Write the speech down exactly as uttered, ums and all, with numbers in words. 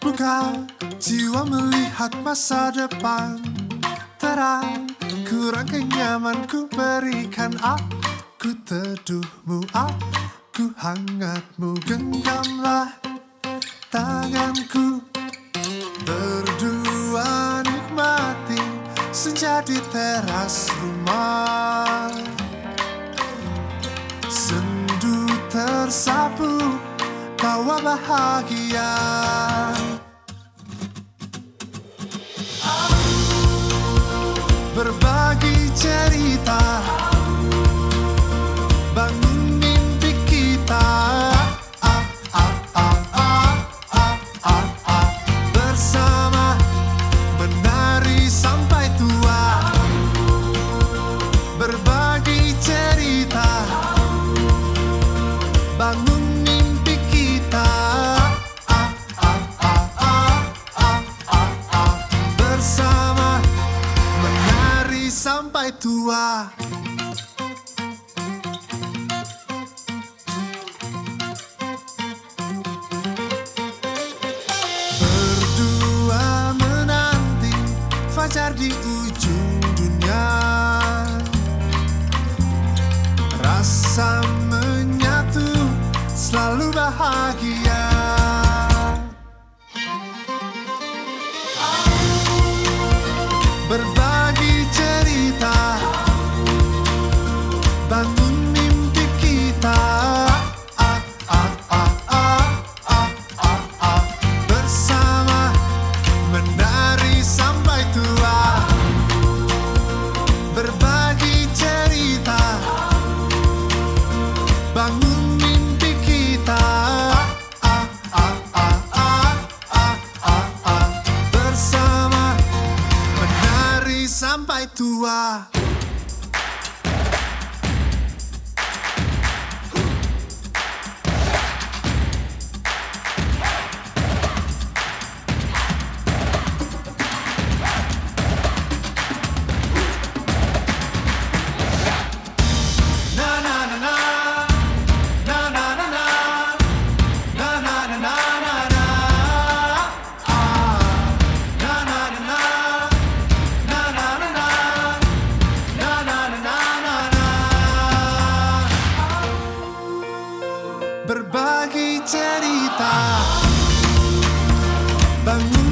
Buka jiwa melihat masa depan terang, kurang kenyaman ku berikan. Aku teduhmu, aku hangatmu. Genggamlah tanganku, berdua nikmati senja di teras rumah. Sendu tersapu, tawa bahagia. Berbagi cerita, bangun mimpi kita. Ah, ah, ah, ah, ah, ah, ah. Bersama menari sampai tua. Berbagi cerita, bangun mimpi kita. Ah, ah, ah, ah, ah, ah, ah. Bersama menari sampai tua. Berdua menanti fajar di ujung dunia. Rasa menyatu selalu bahagia. Berbagi cerita, bangun mimpi kita. Ah, ah, ah, ah, ah, ah, ah. Bersama menari sampai tua. Berbagi cerita, bangun mimpi kita. Ah, ah, ah, ah, ah, ah, ah. Bersama menari sampai tua. Na na na na, na na na na, na na na na na na. Ah, na na na na, na na na na, na na na na na na. Berbagi cerita, bangun